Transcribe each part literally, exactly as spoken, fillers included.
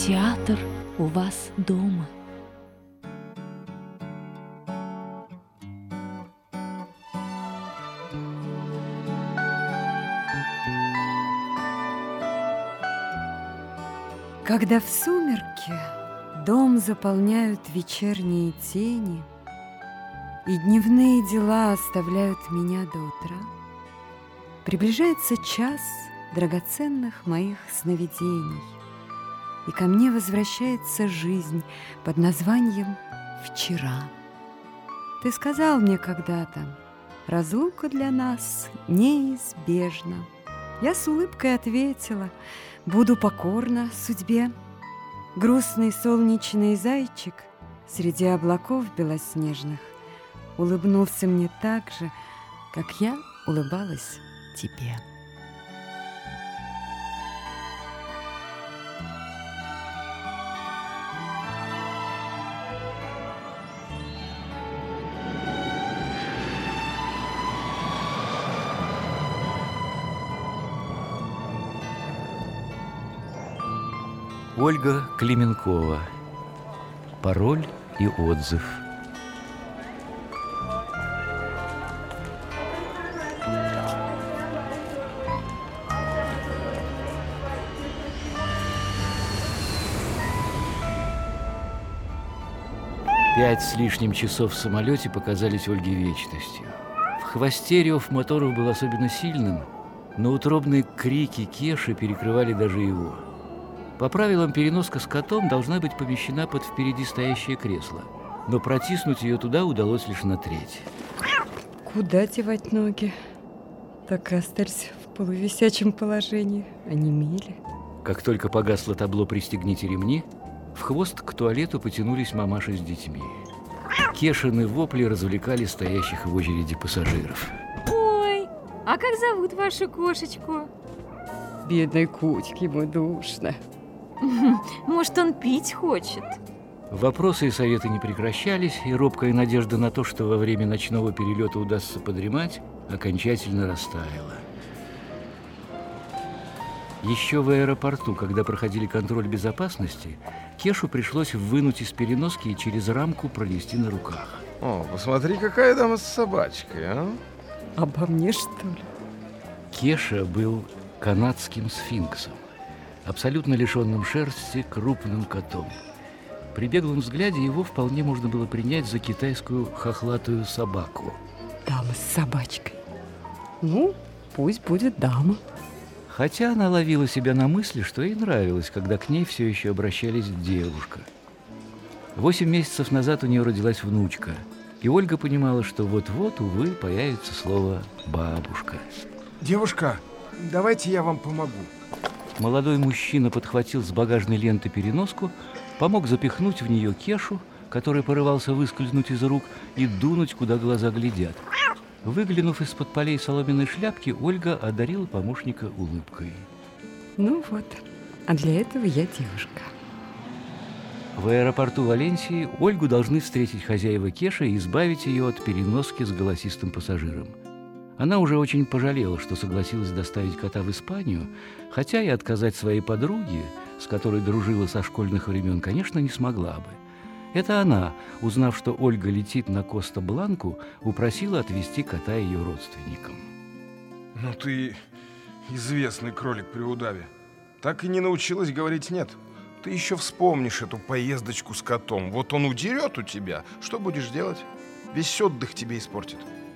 театр у вас дома. Когда в сумерки дом заполняют вечерние тени, и дневные дела оставляют меня до утра, приближается час драгоценных моих сновидений, и ко мне возвращается жизнь под названием «Вчера». Ты сказал мне когда-то: разлука для нас неизбежна. Я с улыбкой ответила: буду покорна судьбе. Грустный солнечный зайчик среди облаков белоснежных улыбнулся мне так же, как я улыбалась тебе. Ольга Клименкова. Пароль и отзыв. Пять с лишним часов в самолете показались Ольге вечностью. В хвосте рев моторов был особенно сильным, но утробные крики Кеши перекрывали даже его. По правилам, переноска с котом должна быть помещена под впереди стоящее кресло, но протиснуть ее туда удалось лишь на треть. Куда девать ноги? Так и остались в полувисячем положении, онемели. Как только погасло табло «Пристегните ремни», в хвост к туалету потянулись мамаши с детьми. Кешины вопли развлекали стоящих в очереди пассажиров. Ой, а как зовут вашу кошечку? Бедной Кучке, ему душно. Может, он пить хочет? Вопросы и советы не прекращались, и робкая надежда на то, что во время ночного перелета удастся подремать, окончательно растаяла. Еще в аэропорту, когда проходили контроль безопасности, Кешу пришлось вынуть из переноски и через рамку пронести на руках. О, посмотри, какая дама с собачкой, а? Обо мне, что ли? Кеша был канадским сфинксом, абсолютно лишенным шерсти, крупным котом. При беглом взгляде его вполне можно было принять за китайскую хохлатую собаку. Дама с собачкой. Ну, пусть будет дама. Хотя она ловила себя на мысли, что ей нравилось, когда к ней все еще обращались девушка. Восемь месяцев назад у нее родилась внучка, и Ольга понимала, что вот-вот, увы, появится слово «бабушка». Девушка, давайте я вам помогу. Молодой мужчина подхватил с багажной ленты переноску, помог запихнуть в нее Кешу, который порывался выскользнуть из рук, и дунуть, куда глаза глядят. Выглянув из-под полей соломенной шляпки, Ольга одарила помощника улыбкой. Ну вот, а для этого я девушка. В аэропорту Валенсии Ольгу должны встретить хозяева Кеши и избавить ее от переноски с голосистым пассажиром. Она уже очень пожалела, что согласилась доставить кота в Испанию, хотя и отказать своей подруге, с которой дружила со школьных времен, конечно, не смогла бы. Это она, узнав, что Ольга летит на Коста-Бланку, упросила отвезти кота ее родственникам. Ну ты известный кролик при удаве. Так и не научилась говорить «нет». Ты еще вспомнишь эту поездочку с котом. Вот он удерет у тебя. Что будешь делать? Весь отдых тебе испортит.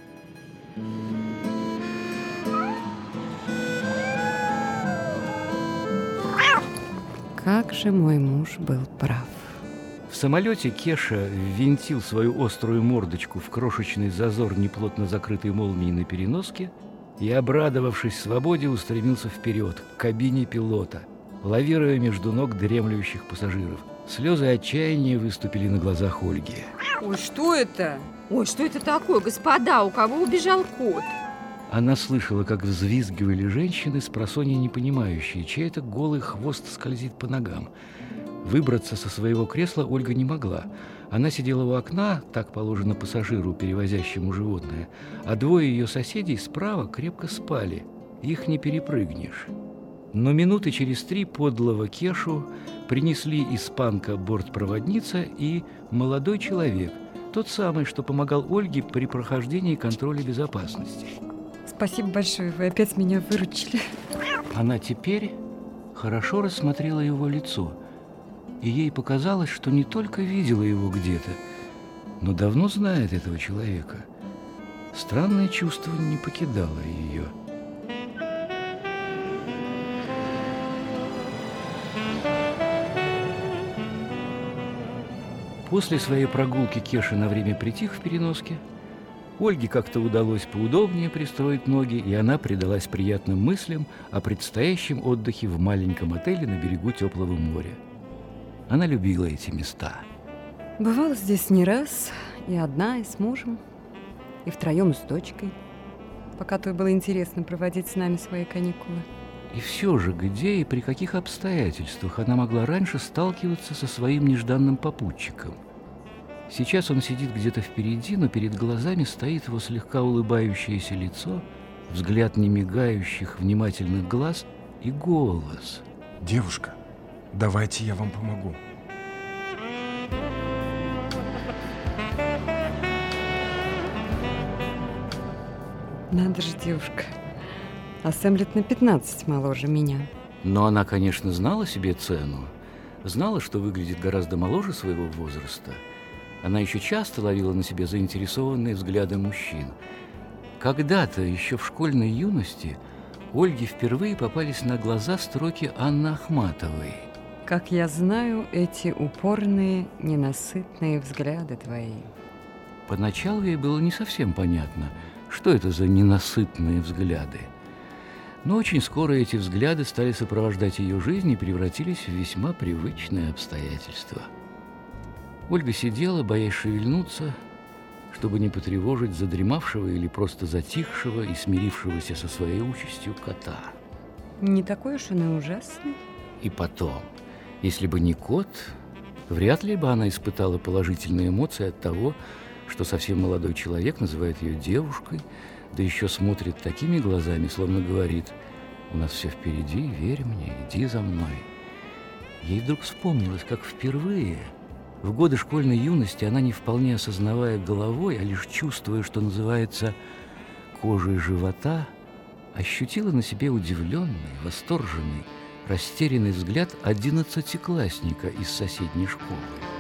Как же мой муж был прав. В самолете Кеша ввинтил свою острую мордочку в крошечный зазор неплотно закрытой молнией на переноске и, обрадовавшись свободе, устремился вперед, к кабине пилота, лавируя между ног дремлющих пассажиров. Слезы отчаяния выступили на глазах Ольги. Ой, что это? Ой, что это такое, господа? У кого убежал кот? Она слышала, как взвизгивали женщины, спросонья не понимающие, чей это голый хвост скользит по ногам. Выбраться со своего кресла Ольга не могла. Она сидела у окна, так положено пассажиру, перевозящему животное, а двое ее соседей справа крепко спали. Их не перепрыгнешь. Но минуты через три подлого Кешу принесли испанка бортпроводница и молодой человек, тот самый, что помогал Ольге при прохождении контроля безопасности. Спасибо большое, вы опять меня выручили. Она теперь хорошо рассмотрела его лицо, и ей показалось, что не только видела его где-то, но давно знает этого человека. Странное чувство не покидало ее. После своей прогулки Кеша на время притих в переноске. Ольге как-то удалось поудобнее пристроить ноги, и она предалась приятным мыслям о предстоящем отдыхе в маленьком отеле на берегу теплого моря. Она любила эти места. Бывала здесь не раз, и одна, и с мужем, и втроем с дочкой, пока той было интересно проводить с нами свои каникулы. И все же, где и при каких обстоятельствах она могла раньше сталкиваться со своим нежданным попутчиком? Сейчас он сидит где-то впереди, но перед глазами стоит его слегка улыбающееся лицо, взгляд немигающих, внимательных глаз и голос. Девушка, давайте я вам помогу. Надо же, девушка. А Сэм лет на пятнадцать моложе меня. Но она, конечно, знала себе цену. Знала, что выглядит гораздо моложе своего возраста. Она еще часто ловила на себе заинтересованные взгляды мужчин. Когда-то, еще в школьной юности, Ольге впервые попались на глаза строки Анны Ахматовой. Как я знаю, эти упорные, ненасытные взгляды твои. Поначалу ей было не совсем понятно, что это за ненасытные взгляды. Но очень скоро эти взгляды стали сопровождать ее жизнь и превратились в весьма привычные обстоятельства. Ольга сидела, боясь шевельнуться, чтобы не потревожить задремавшего или просто затихшего и смирившегося со своей участью кота. Не такой уж он и ужасный. И потом, если бы не кот, вряд ли бы она испытала положительные эмоции от того, что совсем молодой человек называет ее девушкой, да еще смотрит такими глазами, словно говорит: «У нас все впереди, верь мне, иди за мной». Ей вдруг вспомнилось, как впервые, в годы школьной юности, она, не вполне осознавая головой, а лишь чувствуя, что называется, кожей живота, ощутила на себе удивленный, восторженный, растерянный взгляд одиннадцатиклассника из соседней школы.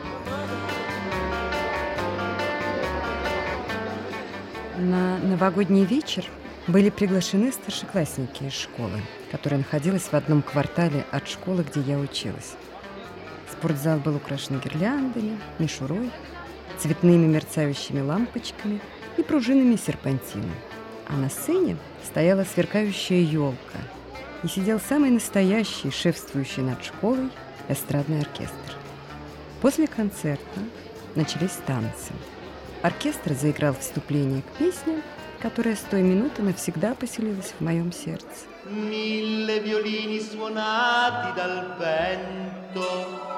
На новогодний вечер были приглашены старшеклассники из школы, которая находилась в одном квартале от школы, где я училась. Спортзал был украшен гирляндами, мишурой, цветными мерцающими лампочками и пружинами серпантина. А на сцене стояла сверкающая елка, и сидел самый настоящий, шефствующий над школой, эстрадный оркестр. После концерта начались танцы. Оркестр заиграл вступление к песне, которая с той минуты навсегда поселилась в моем сердце. Mille violini suonati dal vento,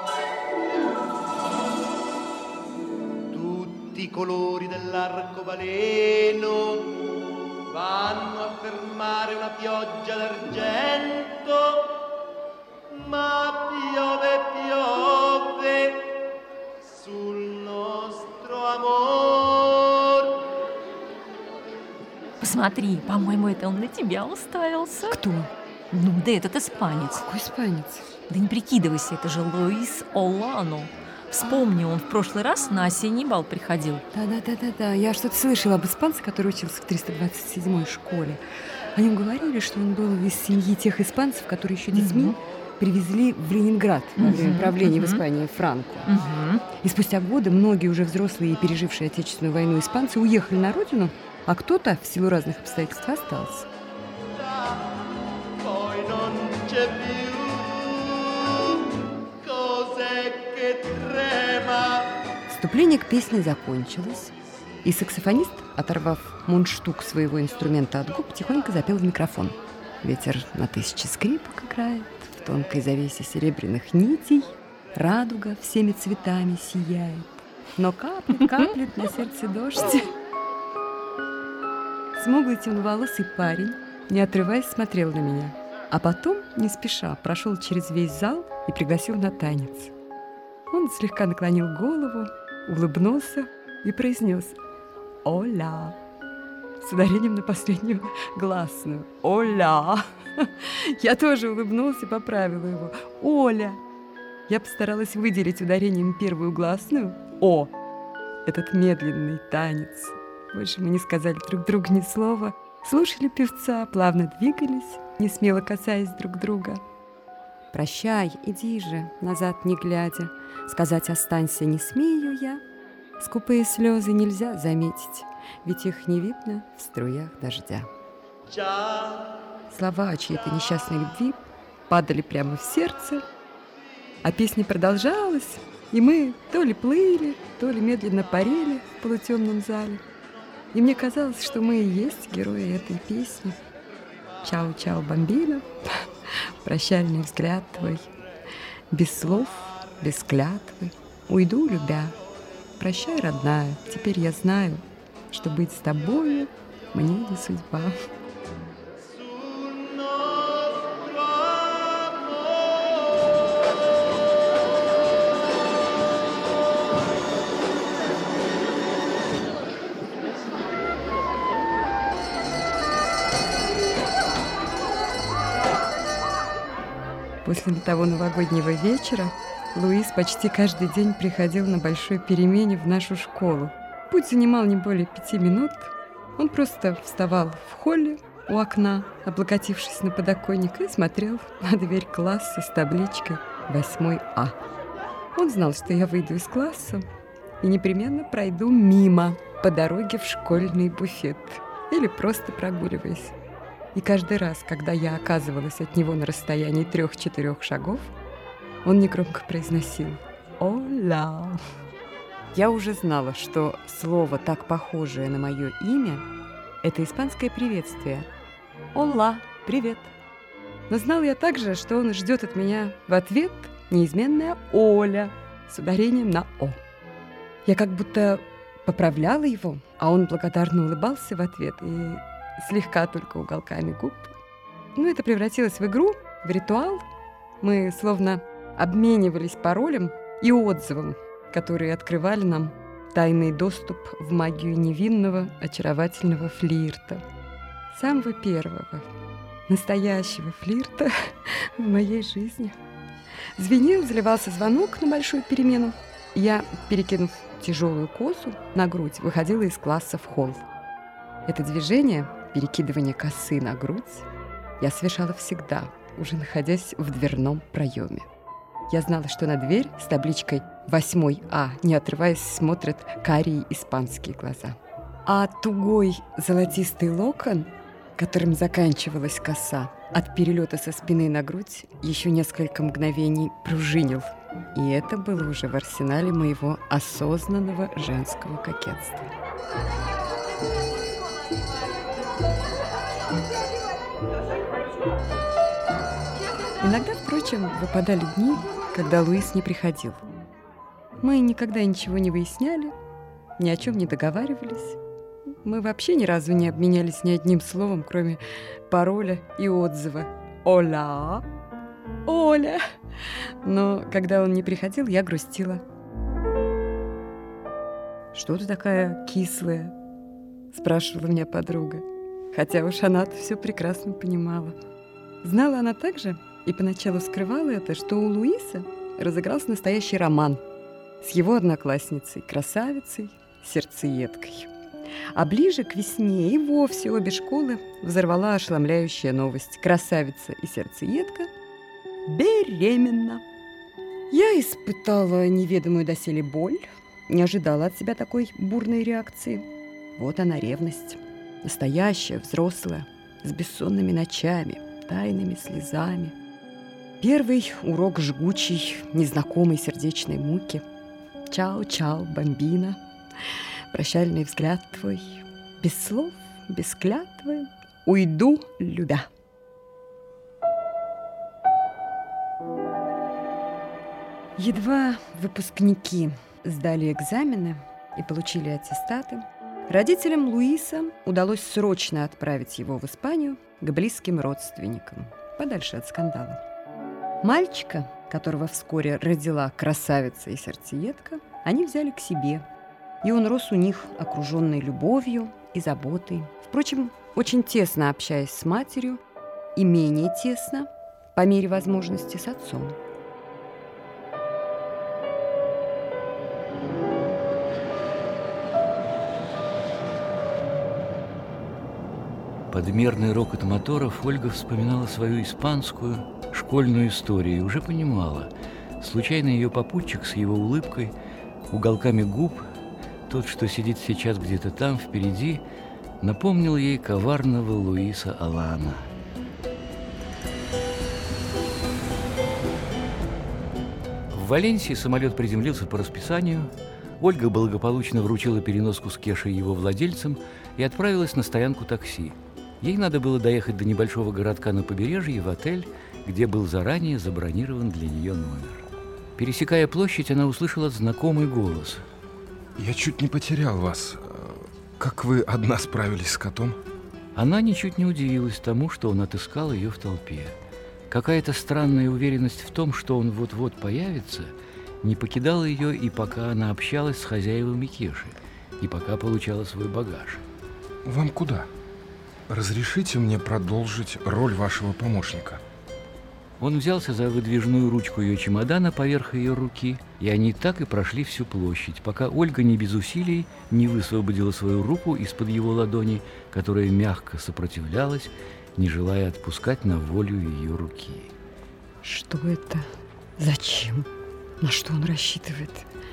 tutti i colori dell'arcobaleno vanno a fermare una pioggia d'argento, ma piove, piove sul nostro amor. Посмотри, по-моему, это он на тебя уставился. Кто? Ну, да этот испанец. Какой испанец? Да не прикидывайся, это же Луис Олано. Вспомни, он в прошлый раз на осенний бал приходил. Да-да-да-да-да. Я что-то слышала об испанце, который учился в триста двадцать седьмой школе. О нем говорили, что он был из семьи тех испанцев, которые еще детьми mm-hmm. привезли в Ленинград во время mm-hmm. правления mm-hmm. в Испании Франко. Mm-hmm. И спустя годы многие уже взрослые и пережившие Отечественную войну испанцы уехали на родину, а кто-то в силу разных обстоятельств остался. Вступление к песне закончилось, и саксофонист, оторвав мундштук своего инструмента от губ, тихонько запел в микрофон. Ветер на тысячи скрипок играет, в тонкой завесе серебряных нитей радуга всеми цветами сияет, но каплет, каплет на сердце дождь. Смуглый темноволосый парень, не отрываясь, смотрел на меня. А потом, не спеша, прошел через весь зал и пригласил на танец. Он слегка наклонил голову, улыбнулся и произнес «Оля!» с ударением на последнюю гласную «Оля!». Я тоже улыбнулся и поправила его «Оля!». Я постаралась выделить ударением первую гласную «О». Этот медленный танец. Больше мы не сказали друг другу ни слова, слушали певца, плавно двигались, не смело касаясь друг друга. «Прощай, иди же, назад не глядя, сказать останься не смею я. Скупые слезы нельзя заметить, ведь их не видно в струях дождя». Слова о чьей-то несчастной любви падали прямо в сердце, а песня продолжалась, и мы то ли плыли, то ли медленно парили в полутемном зале. И мне казалось, что мы и есть герои этой песни. «Чао-чао, бомбина», «Прощальный взгляд твой», «Без слов, без клятвы, уйду, любя». «Прощай, родная, теперь я знаю, что быть с тобою мне не судьба». После того новогоднего вечера Луис почти каждый день приходил на большой перемене в нашу школу. Путь занимал не более пяти минут. Он просто вставал в холле у окна, облокотившись на подоконник, и смотрел на дверь класса с табличкой «восьмой А». Он знал, что я выйду из класса и непременно пройду мимо по дороге в школьный буфет или просто прогуливаясь. И каждый раз, когда я оказывалась от него на расстоянии трех-четырех шагов, он негромко произносил «Оля». Я уже знала, что слово, так похожее на мое имя, это испанское приветствие «Ола, привет». Но знала я также, что он ждет от меня в ответ неизменное «Оля» с ударением на «О». Я как будто поправляла его, а он благодарно улыбался в ответ и слегка только уголками губ. Но это превратилось в игру, в ритуал. Мы словно обменивались паролем и отзывом, которые открывали нам тайный доступ в магию невинного, очаровательного флирта. Самого первого, настоящего флирта в моей жизни. Звенел, заливался звонок на большую перемену. Я, перекинув тяжелую косу на грудь, выходила из класса в холл. Это движение, перекидывание косы на грудь, я совершала всегда, уже находясь в дверном проеме. Я знала, что на дверь с табличкой «восьмой А», не отрываясь, смотрят карие испанские глаза. А тугой золотистый локон, которым заканчивалась коса, от перелета со спины на грудь еще несколько мгновений пружинил. И это было уже в арсенале моего осознанного женского кокетства. Иногда, впрочем, выпадали дни, когда Луис не приходил. Мы никогда ничего не выясняли, ни о чем не договаривались. Мы вообще ни разу не обменялись ни одним словом, кроме пароля и отзыва «Оля! Оля!». Но когда он не приходил, я грустила. «Что ты такая кислая?» – спрашивала меня подруга. Хотя уж она-то все прекрасно понимала. Знала она также, и поначалу скрывала это, что у Луиса разыгрался настоящий роман с его одноклассницей, красавицей, сердцеедкой. А ближе к весне и вовсе обе школы взорвала ошеломляющая новость. Красавица и сердцеедка беременна. Я испытала неведомую доселе боль, не ожидала от себя такой бурной реакции. Вот она, ревность. Настоящая, взрослая, с бессонными ночами, тайными слезами. Первый урок жгучей, незнакомой сердечной муки. Чао-чао, бомбина. Прощальный взгляд твой. Без слов, без клятвы. Уйду, любя. Едва выпускники сдали экзамены и получили аттестаты, родителям Луиса удалось срочно отправить его в Испанию к близким родственникам. подальше от скандала. Мальчика, которого вскоре родила красавица и сердцеедка, они взяли к себе, и он рос у них, окруженный любовью и заботой. Впрочем, очень тесно общаясь с матерью и менее тесно, по мере возможности, с отцом. Под мерный рокот моторов Ольга вспоминала свою испанскую школьную историю и уже понимала, случайно ее попутчик с его улыбкой, уголками губ, тот, что сидит сейчас где-то там, впереди, напомнил ей коварного Луиса Олана. В Валенсии самолет приземлился по расписанию. Ольга благополучно вручила переноску с Кешей его владельцам и отправилась на стоянку такси. Ей надо было доехать до небольшого городка на побережье в отель, где был заранее забронирован для нее номер. Пересекая площадь, она услышала знакомый голос. Я чуть не потерял вас. Как вы одна справились с котом? Она ничуть не удивилась тому, что он отыскал ее в толпе. Какая-то странная уверенность в том, что он вот-вот появится, не покидала ее и пока она общалась с хозяевами Кеши, и пока получала свой багаж. Вам куда? Разрешите мне продолжить роль вашего помощника? Он взялся за выдвижную ручку ее чемодана поверх ее руки, и они так и прошли всю площадь, пока Ольга не без усилий не высвободила свою руку из-под его ладони, которая мягко сопротивлялась, не желая отпускать на волю ее руки. Что это? Зачем? На что он рассчитывает?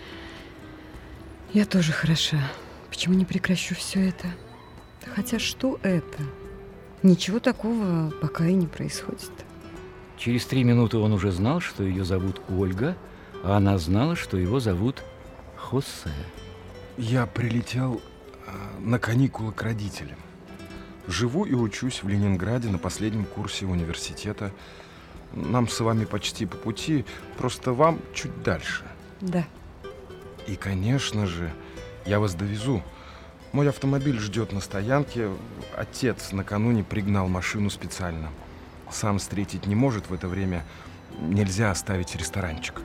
Я тоже хороша. Почему не прекращу все это? Хотя что это? Ничего такого пока и не происходит. Через три минуты он уже знал, что ее зовут Ольга, а она знала, что его зовут Хосе. Я прилетел э, на каникулы к родителям. Живу и учусь в Ленинграде на последнем курсе университета. Нам с вами почти по пути, просто вам чуть дальше. Да. И, конечно же, я вас довезу. Мой автомобиль ждет на стоянке. Отец накануне пригнал машину специально. Сам встретить не может в это время. Нельзя оставить ресторанчик.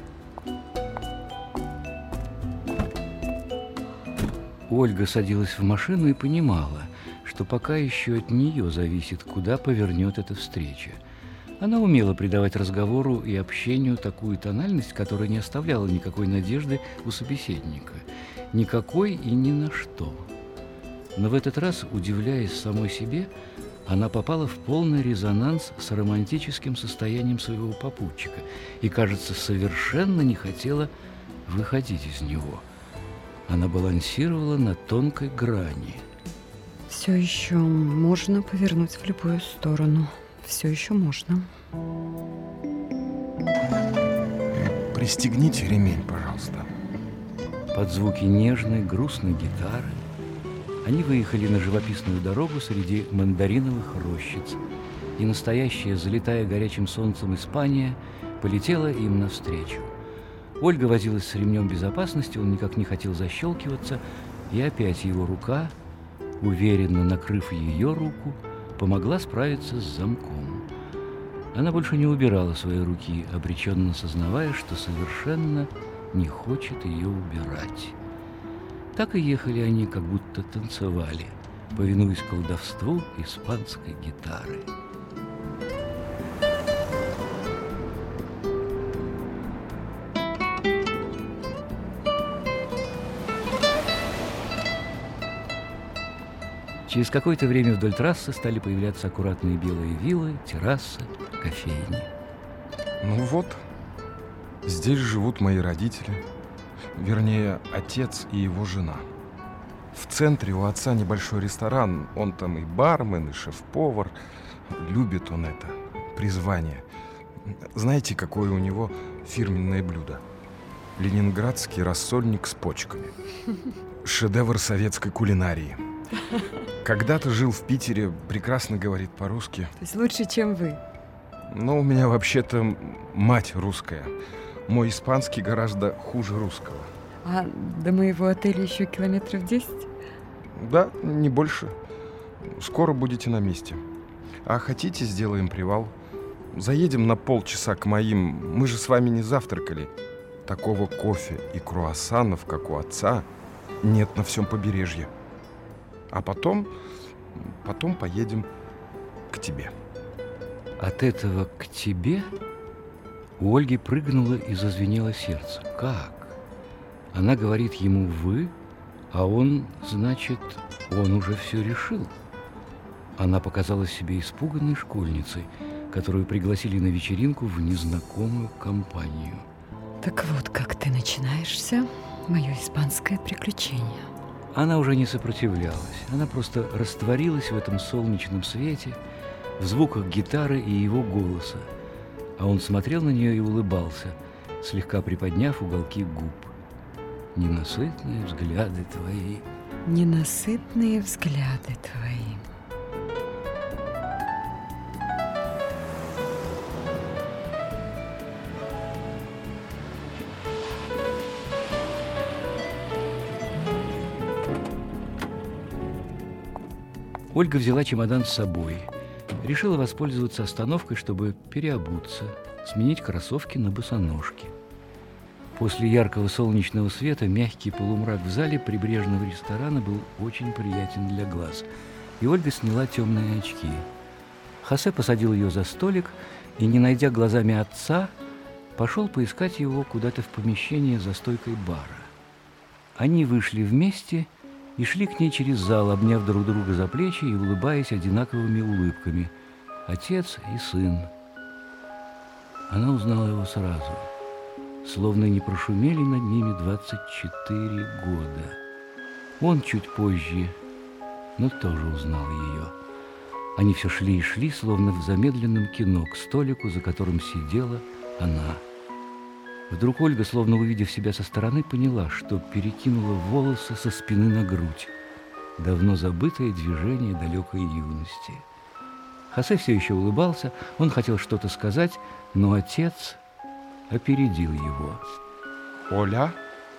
Ольга садилась в машину и понимала, что пока еще от нее зависит, куда повернет эта встреча. Она умела придавать разговору и общению такую тональность, которая не оставляла никакой надежды у собеседника. Никакой и ни на что. Но в этот раз, удивляясь самой себе, она попала в полный резонанс с романтическим состоянием своего попутчика и, кажется, совершенно не хотела выходить из него. Она балансировала на тонкой грани. Все еще можно повернуть в любую сторону. Все еще можно. Пристегните ремень, пожалуйста. Под звуки нежной, грустной гитары они выехали на живописную дорогу среди мандариновых рощиц, и настоящая, залитая горячим солнцем Испания, полетела им навстречу. Ольга возилась с ремнем безопасности, он никак не хотел защелкиваться, и опять его рука, уверенно накрыв ее руку, помогла справиться с замком. Она больше не убирала свои руки, обреченно сознавая, что совершенно не хочет ее убирать. Так и ехали они, как будто танцевали, повинуясь колдовству испанской гитары. Через какое-то время вдоль трассы стали появляться аккуратные белые виллы, террасы, кофейни. Ну вот, здесь живут мои родители. Вернее, отец и его жена. В центре у отца небольшой ресторан. Он там и бармен, и шеф-повар. Любит он это призвание. Знаете, какое у него фирменное блюдо? Ленинградский рассольник с почками. Шедевр советской кулинарии. Когда-то жил в Питере, прекрасно говорит по-русски. То есть лучше, чем вы? Но у меня вообще-то мать русская. Мой испанский гораздо хуже русского. А до моего отеля еще километров десять? Да, не больше. Скоро будете на месте. А хотите, сделаем привал? Заедем на полчаса к моим. Мы же с вами не завтракали. Такого кофе и круассанов, как у отца, нет на всем побережье. А потом, потом поедем к тебе. От этого к тебе у Ольги прыгнуло и зазвенело сердце. Как? Она говорит ему «вы», а он, значит, он уже все решил. Она показалась себе испуганной школьницей, которую пригласили на вечеринку в незнакомую компанию. Так вот, как ты начинаешься, мое испанское приключение. Она уже не сопротивлялась. Она просто растворилась в этом солнечном свете, в звуках гитары и его голоса. А он смотрел на нее и улыбался, слегка приподняв уголки губ. Ненасытные взгляды твои. Ненасытные взгляды твои. Ольга взяла чемодан с собой. Решила воспользоваться остановкой, чтобы переобуться, сменить кроссовки на босоножки. После яркого солнечного света мягкий полумрак в зале прибрежного ресторана был очень приятен для глаз. И Ольга сняла темные очки. Хосе посадил ее за столик и, не найдя глазами отца, пошел поискать его куда-то в помещение за стойкой бара. Они вышли вместе и шли к ней через зал, обняв друг друга за плечи и улыбаясь одинаковыми улыбками. Отец и сын. Она узнала его сразу, словно не прошумели над ними двадцать четыре года. Он чуть позже, но тоже узнал ее. Они все шли и шли, словно в замедленном кино, к столику, за которым сидела она. Вдруг Ольга, словно увидев себя со стороны, поняла, что перекинула волосы со спины на грудь. Давно забытое движение далекой юности. Хосе все еще улыбался, он хотел что-то сказать, но отец опередил его. Оля?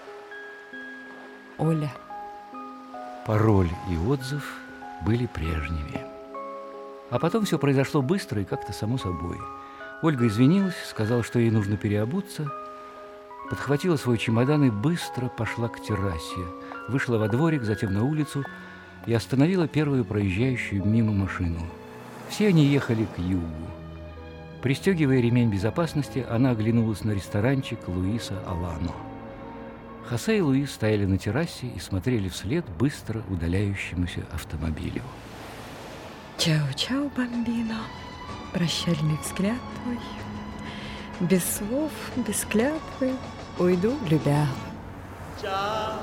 Оля. Пароль и отзыв были прежними. А потом все произошло быстро и как-то само собой. Ольга извинилась, сказала, что ей нужно переобуться, подхватила свой чемодан и быстро пошла к террасе, вышла во дворик, затем на улицу и остановила первую проезжающую мимо машину. Все они ехали к югу. Пристегивая ремень безопасности, она оглянулась на ресторанчик Луиса Алано. Хосе и Луис стояли на террасе и смотрели вслед быстро удаляющемуся автомобилю. Чао-чао, бомбино. Прощальный взгляд твой. Без слов, без клятвы уйду, любя. Ciao,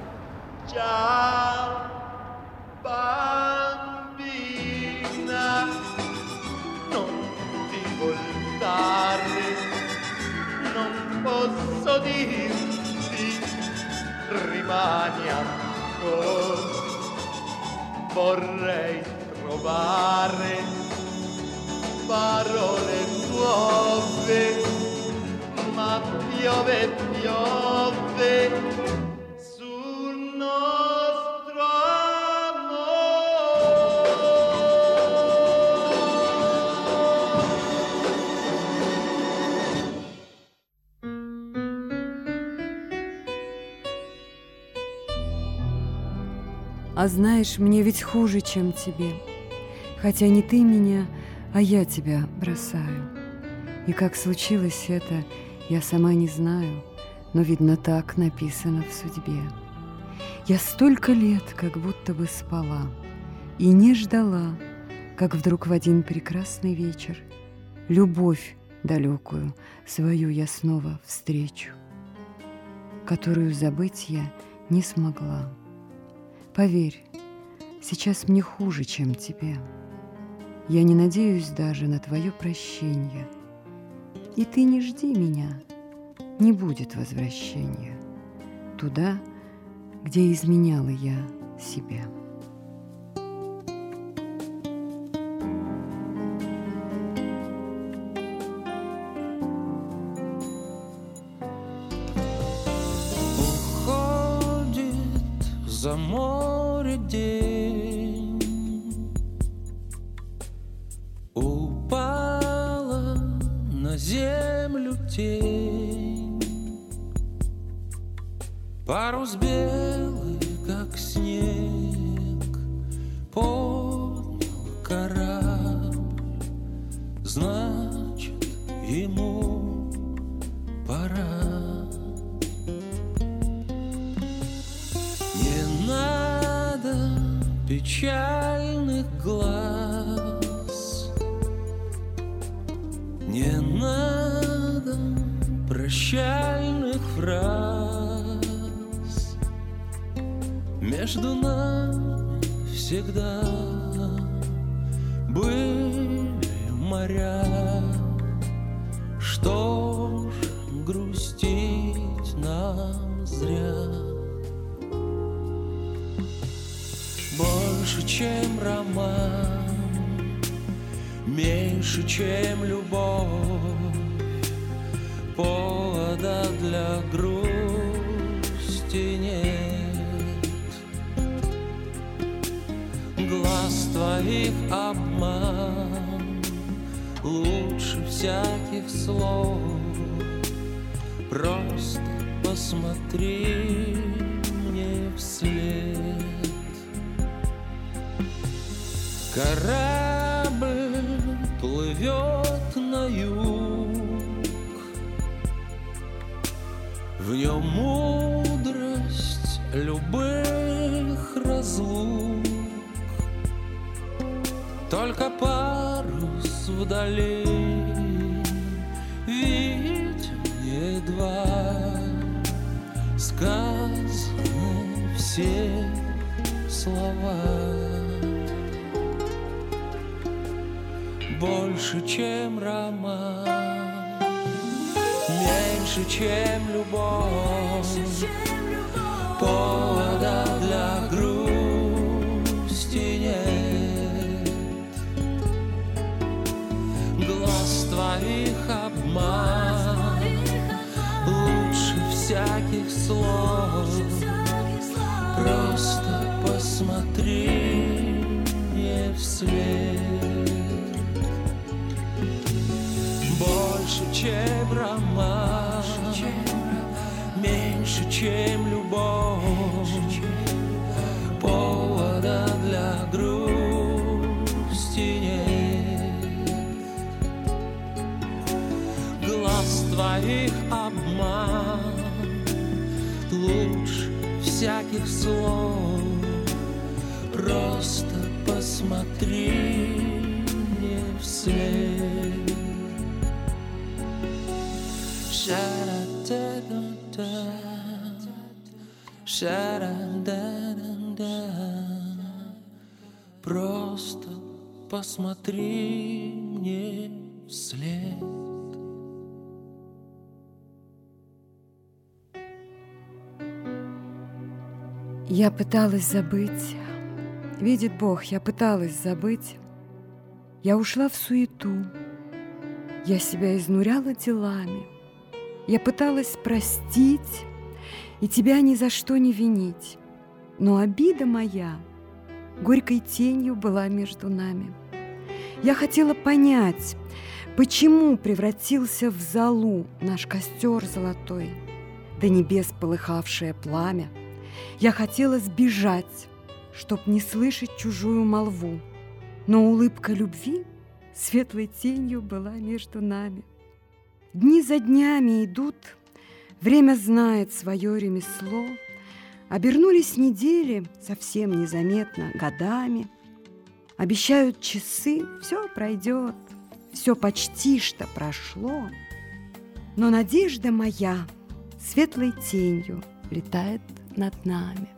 ciao, bambina, non ti voltare, non posso dirti, rimani ancora, vorrei trovare parole nuove, ma piove, piove sul nostro А знаешь, мне ведь хуже, чем тебе. Хотя не ты меня, а я тебя бросаю. И как случилось это, я сама не знаю, но, видно, так написано в судьбе. Я столько лет как будто бы спала и не ждала, как вдруг в один прекрасный вечер любовь далекую свою я снова встречу, которую забыть я не смогла. Поверь, сейчас мне хуже, чем тебе. Я не надеюсь даже на твое прощение. И ты не жди меня, не будет возвращения туда, где изменяла я себя. Уходит за море день, упала землю тень. Парус белый, как снег, поднял корабль. Значит, ему пора. Не надо печальных глаз, не надо прощальных фраз. Между нами всегда были моря. Что ж грустить нам зря? Больше, чем роман, меньше, чем любовь, повода для грусти нет. Глаз твоих обман лучше всяких слов. Просто посмотри мне вслед. Корабль плывет на юг, в нем мудрость любых разлук. Только парус вдали виден едва, сказаны все слова. Больше, чем роман, меньше, чем любовь, повода для грусти нет. Глаз твоих обман лучше всяких слов. Просто посмотри мне вслед. Больше, чем роман, меньше, чем любовь, повода для грусти нет. Глаз твоих обман лучше всяких слов. Просто посмотри мне вслед. Ша-ра-да-да-да, ша-ра-да-да-да. Просто посмотри мне вслед. Я пыталась забыть. Видит Бог, я пыталась забыть. Я ушла в суету. Я себя изнуряла делами. Я пыталась простить и тебя ни за что не винить. Но обида моя горькой тенью была между нами. Я хотела понять, почему превратился в золу наш костер золотой, до небес полыхавшее пламя. Я хотела сбежать, чтоб не слышать чужую молву, но улыбка любви светлой тенью была между нами. Дни за днями идут, время знает свое ремесло. Обернулись недели совсем незаметно годами. Обещают часы, все пройдет, все почти что прошло. Но надежда моя светлой тенью летает над нами.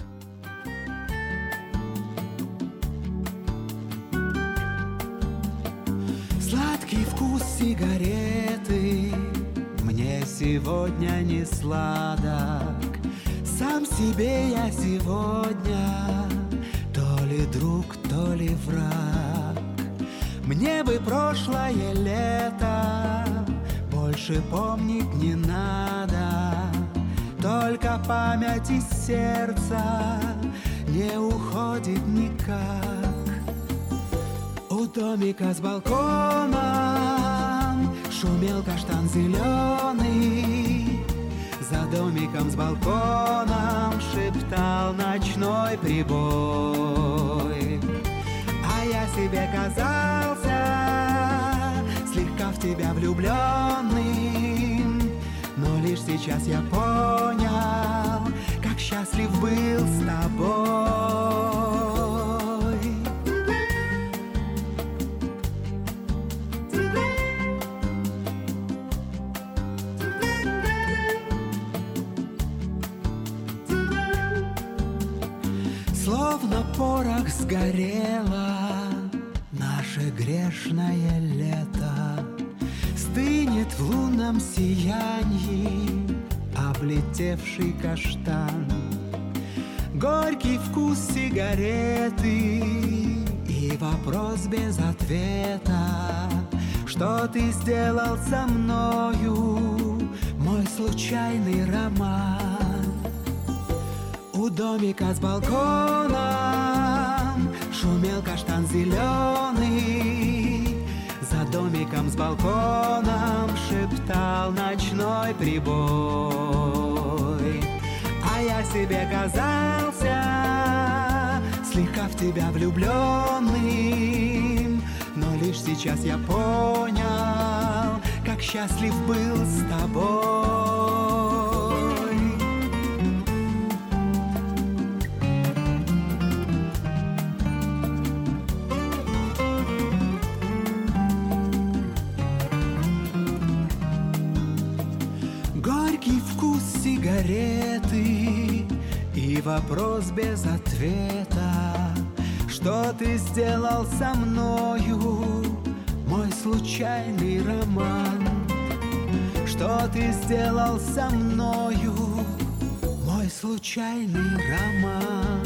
Сладкий вкус сигареты мне сегодня не сладок. Сам себе я сегодня то ли друг, то ли враг. Мне бы прошлое лето больше помнить не надо. Только память из сердца не уходит никак. У домика с балконом шумел каштан зеленый, за домиком с балконом шептал ночной прибой. А я себе казался слегка в тебя влюбленным, но лишь сейчас я понял, как счастлив был с тобой. Словно порох сгорело наше грешное лето, стынет в лунном сиянии облетевший каштан. Горький вкус сигареты и вопрос без ответа: что ты сделал со мною, мой случайный роман? У домика с балконом шумел каштан зеленый, за домиком с балконом шептал ночной прибой. А я себе казался слегка в тебя влюбленным, но лишь сейчас я понял, как счастлив был с тобой. Горький вкус сигареты и вопрос без ответа: что ты сделал со мною, мой случайный роман? Что ты сделал со мною, мой случайный роман?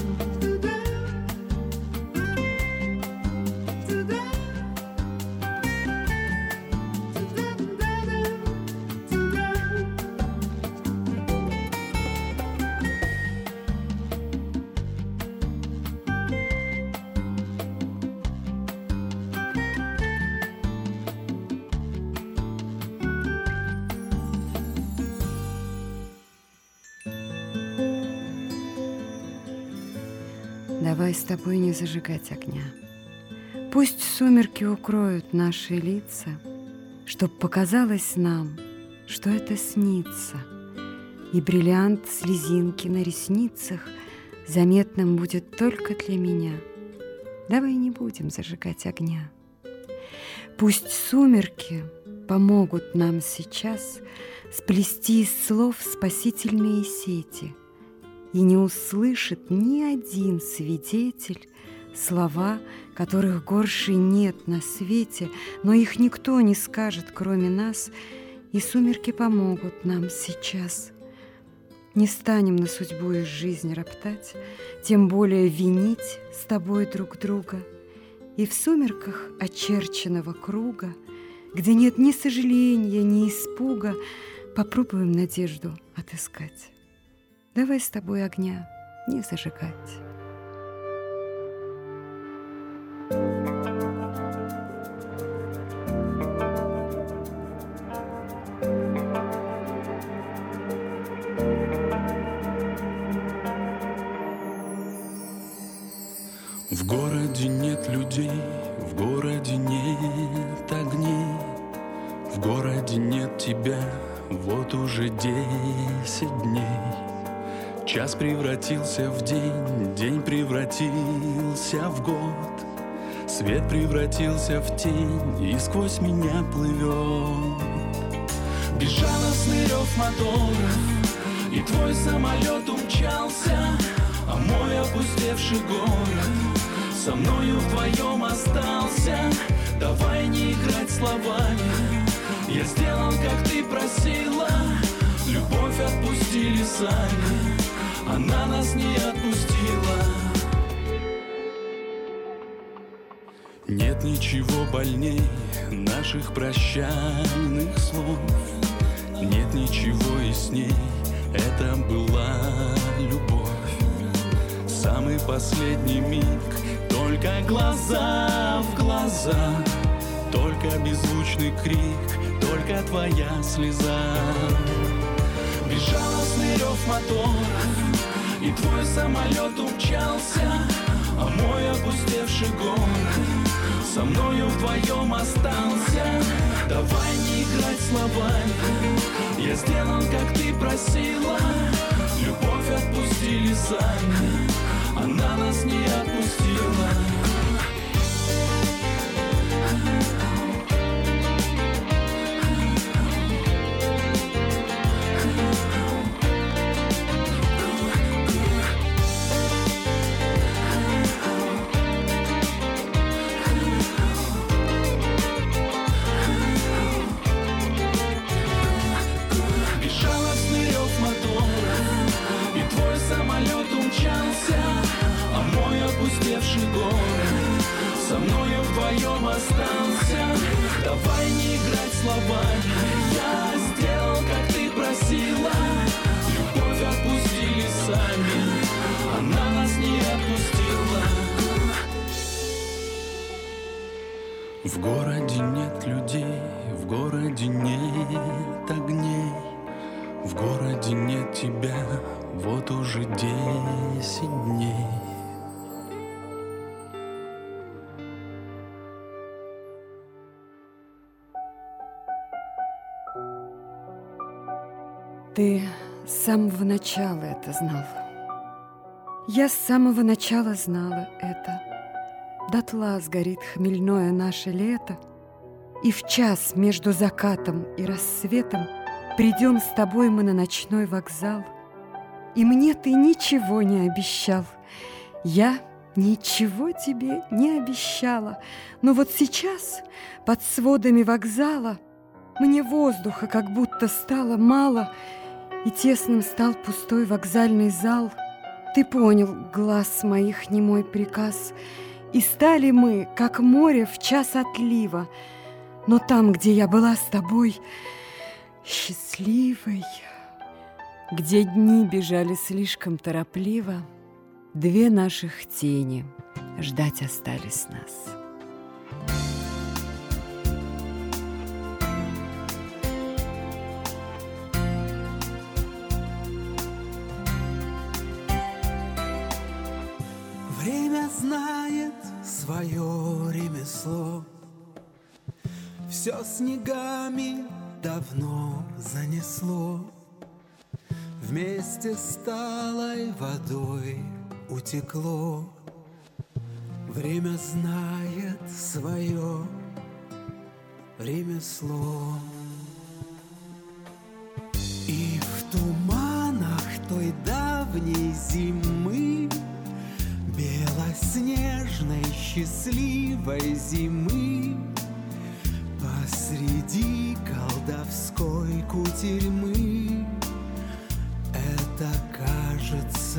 Давай с тобой не зажигать огня. Пусть сумерки укроют наши лица, чтоб показалось нам, что это снится, и бриллиант слезинки на ресницах заметным будет только для меня. Давай не будем зажигать огня. Пусть сумерки помогут нам сейчас сплести из слов спасительные сети, и не услышит ни один свидетель слова, которых горше нет на свете, но их никто не скажет, кроме нас, и сумерки помогут нам сейчас. Не станем на судьбу и жизнь роптать, тем более винить с тобой друг друга. И в сумерках очерченного круга, где нет ни сожаления, ни испуга, попробуем надежду отыскать. Давай с тобой огня не зажигать. В городе нет людей, в городе нет огней, в городе нет тебя, вот уже десять дней. Час превратился в день, день превратился в год, свет превратился в тень и сквозь меня плывет. Безжалостный рев мотора, и твой самолет умчался, а мой опустевший город со мною вдвоем остался. Давай не играть словами, я сделал, как ты просила. Любовь отпустили сами, она нас не отпустила. Нет ничего больней наших прощальных слов, нет ничего ясней, это была любовь. Самый последний миг, только глаза в глаза, только беззвучный крик, только твоя слеза. Безжалостный рев мотора, и твой самолет умчался, а мой опустевший город со мною вдвоем остался. Давай не играть словами, я сделал, как ты просила. Любовь отпустили сами, она нас не отпустила. Опустевший город со мною вдвоем остался. Давай не играть словами, я сделал, как ты просила. Любовь отпустили сами, она нас не отпустила. В городе нет людей, в городе нет огней, в городе нет тебя, вот уже десять дней. Ты с самого начала это знал. Я с самого начала знала это. Дотла сгорит хмельное наше лето, и в час между закатом и рассветом придем с тобой мы на ночной вокзал. И мне ты ничего не обещал, я ничего тебе не обещала. Но вот сейчас под сводами вокзала мне воздуха как будто стало мало, и тесным стал пустой вокзальный зал. Ты понял глаз моих немой приказ, и стали мы, как море в час отлива. Но там, где я была с тобой, счастливой, где дни бежали слишком торопливо, две наших тени ждать остались нас. Время знает свое ремесло, все снегами давно занесло, вместе с талой водой утекло. Время знает свое ремесло. И в туманах той давней зимы, белоснежной счастливой зимы, посреди колдовской кутерьмы, это, кажется,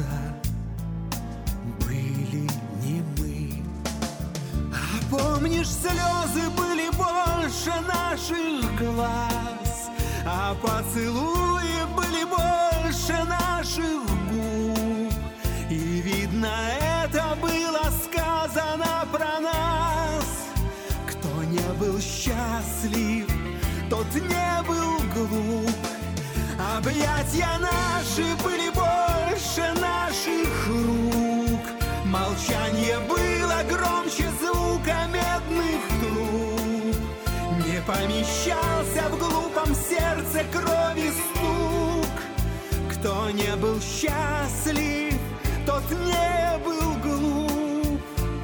были не мы. А помнишь, слезы были больше наших глаз, а поцелуи были больше наших губ, и видно, это было сказано про нас. Кто не был счастлив, тот не был глуп. Объятья наши были больше наших рук. Молчание было громче звука медных труб. Не помещался в глупом сердце крови стук. Кто не был счастлив, тот не был глуп.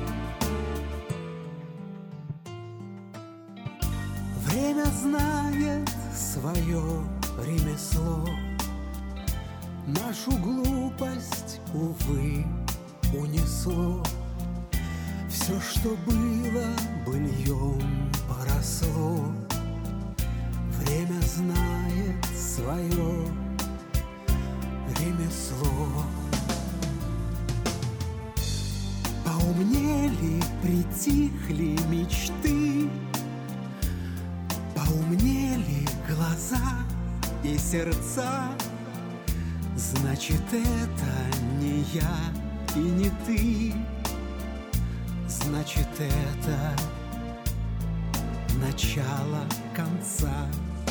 Время знает свое ремесло. Нашу глупость, увы, унесло. Все, что было, быльем поросло. Время знает свое ремесло. Поумнели, притихли мечты, поумнели глаза и сердца. Значит, это не я и не ты. Значит, это начало конца.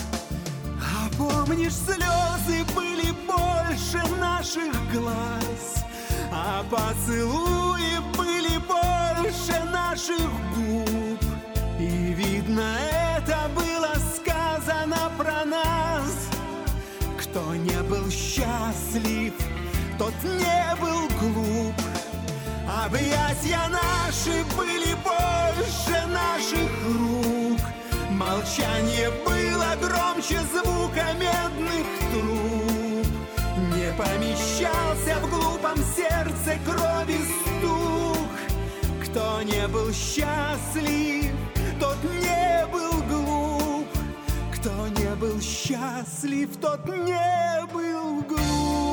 помнишь, слезы были больше наших глаз, а поцелуи были больше наших губ. И видно, это было сказано про нас. Кто не был счастлив, тот не был глуп. Объятья наши были больше наших рук. Молчание было громче звука медных труб. Не помещался в глупом сердце крови стук. Кто не был счастлив, тот не был глуп. Кто не был счастлив, тот не был глуп.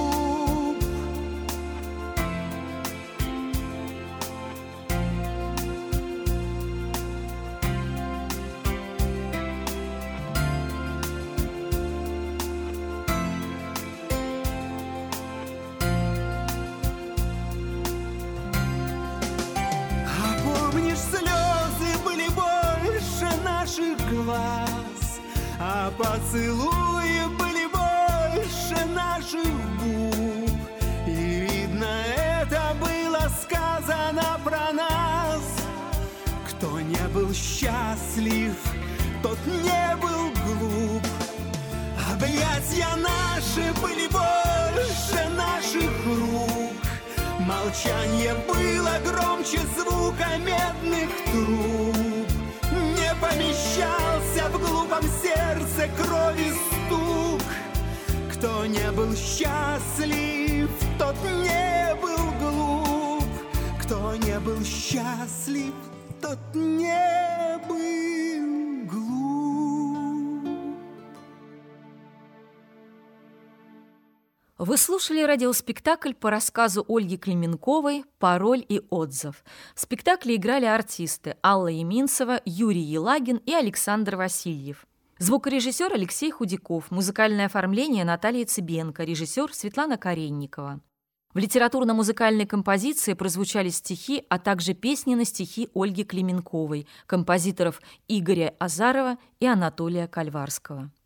Глаз, а поцелуи были больше наших губ. И видно, это было сказано про нас. Кто не был счастлив, тот не был глуп. Объятья наши были больше наших рук. Молчание было громче звука медных труб. Не помещался в глупом сердце крови стук. Кто не был счастлив, тот не был глуп. Кто не был счастлив, тот не был глуп. Вы слушали радиоспектакль по рассказу Ольги Клименковой «Пароль и отзыв». В спектакле играли артисты Алла Еминцева, Юрий Елагин и Александр Васильев. Звукорежиссер Алексей Худяков, музыкальное оформление Наталья Цыбенко, режиссер Светлана Каренникова. В литературно-музыкальной композиции прозвучали стихи, а также песни на стихи Ольги Клименковой, композиторов Игоря Азарова и Анатолия Кальварского.